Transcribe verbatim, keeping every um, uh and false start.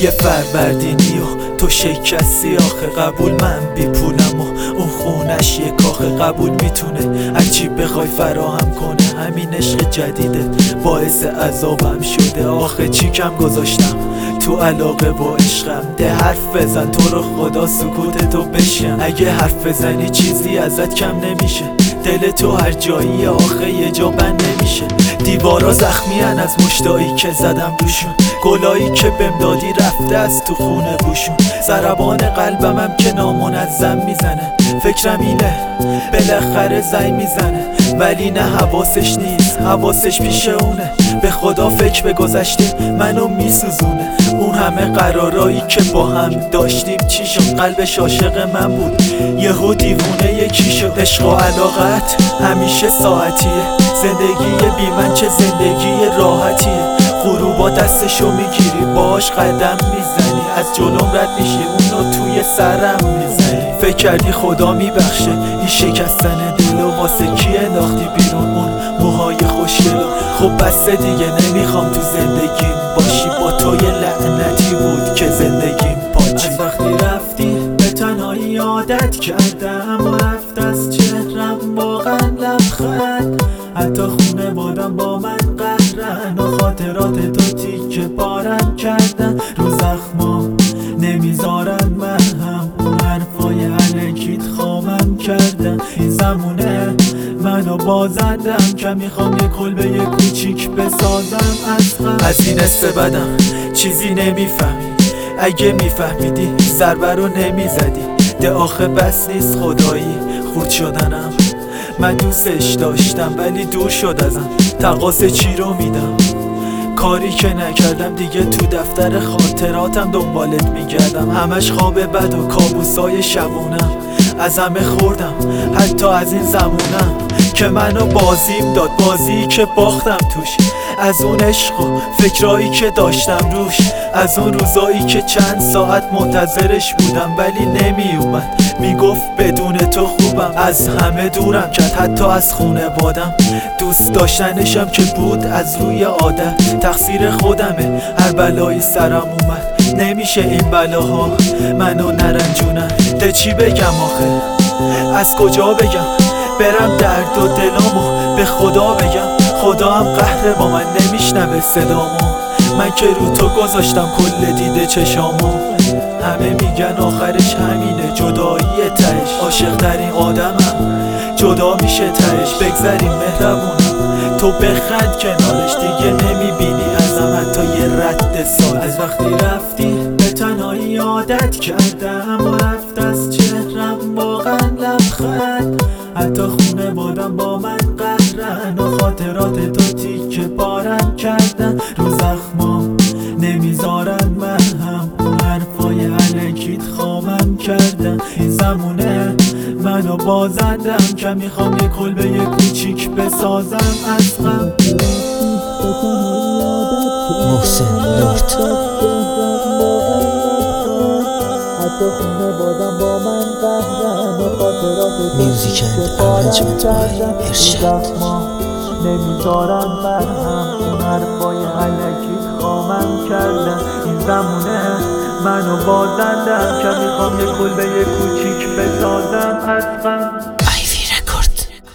یه فروردینی و تو شکستی آخه قبول من بی پولم و اون خونش یه کاخ قبول میتونه هرچی بخوای فراهم کنه. همین عشق جدیدت باعث عذابم شده. آخه چی کم گذاشتم تو علاقه با عشقم؟ ده حرف بزن تو رو خدا سکوت تو بشم. اگه حرف بزنی چیزی ازت کم نمیشه. دل تو هر جایی آخه یه جا بند نمیشه. دیوارا زخمیان از مشتایی که زدم روشون. گلایی که بهم دادی رفته از تو خونه بوشون. ضربان قلبم هم که نامنظم میزنه. فکرم اینه بالاخره زنگ میزنه ولی نه حواسش نیست، حواسش پیش اونه. به خدا فکر به گذشته منو میسوزونه. اون همه قرارایی که با هم داشتیم چی شد؟ قلبش عاشق من بود یهو دیوونه یکی شد. عشق و علاقت همیشه ساعتیه. زندگی بی من چه زندگی راحتیه. غروبا دستشو میگیری باش قدم میزنی. از جلوم رد میشی اونو توی سرم میزنی. فکر کردی خدا میبخشه این شکستن دلو؟ واسه کی انداختی بیرون اون موهای خوشگلو؟ خب بس دیگه نمیخوام تو زندگیم باشی. با تو یه لعنتی بود که زندگیم پاچی. از وقتی رفتی به تنهایی عادت کردم و رفت از چهرم واقعا لبخند. حتی خونه بادم با من قهرن و خاطرات تو تیکه پارم کردن. رو زخمام نمیذارن من هم اون حرفای علکیت خامم کردن. این زمونه منو بازندم که میخوام یه کلبه یه کوچیک بسازم از غم. از این حس بدم چیزی نمیفهمی. اگه میفهمیدی ضربه رو نمیزدی. ده آخه بس نیست خدایی خورد شدنم. من دوستش داشتم ولی دور شد ازم. تقاص چی رو میدم؟ کاری که نکردم دیگه تو دفتر خاطراتم دنبالت میگردم. همش خواب بد و کابوسای شبونم. از همه خوردم حتی از این زمونم که منو بازیم داد. بازی که باختم توش. از اون عشق و فکرایی که داشتم روش. از اون روزایی که چند ساعت منتظرش بودم ولی نمی اومد. میگفت بدون تو خوبم. از همه دورم کرد حتی از خونه بادم. دوست داشتنشم که بود از روی عادت. تقصیر خودمه هر بلایی سرم اومد. نمیشه این بلاها منو نرنجونن. ده چی بگم آخه؟ از کجا بگم؟ برم درد و دلامو به خدا بگم. خدا هم قهر با من نمیشنوه صدامو. من که رو تو گذاشتم کل دیده چشامو. همه میگن آخرش همینه جدایی تهش. عاشق ترین آدمم جدا میشه تهش. بگذریم مهربونم تو بخند کنارش. دیگه نمیبینی ازم حتی یه رد سال. از وقتی رفتی به تنهایی عادت کردم و رفت از چهرم واقعا لبخند. حتی خونه بادم با من قهرن و خاطرات تو تیکه پارم کردن. رو زخمام نمیذارن من هم اون حرفای علکیت خامم کردن. این زمونه منو بازندم که میخوام یه کلبه یه کوچیک بسازم از غم. محسن لرد میوزیک اند ارنجمنت بای ارشاد. نمیذارم برهم اون حرفای علکیت خامم کردن. این زمونه منو بازندم که میخوام یه کلبه یه کوچیک بسازم از غم.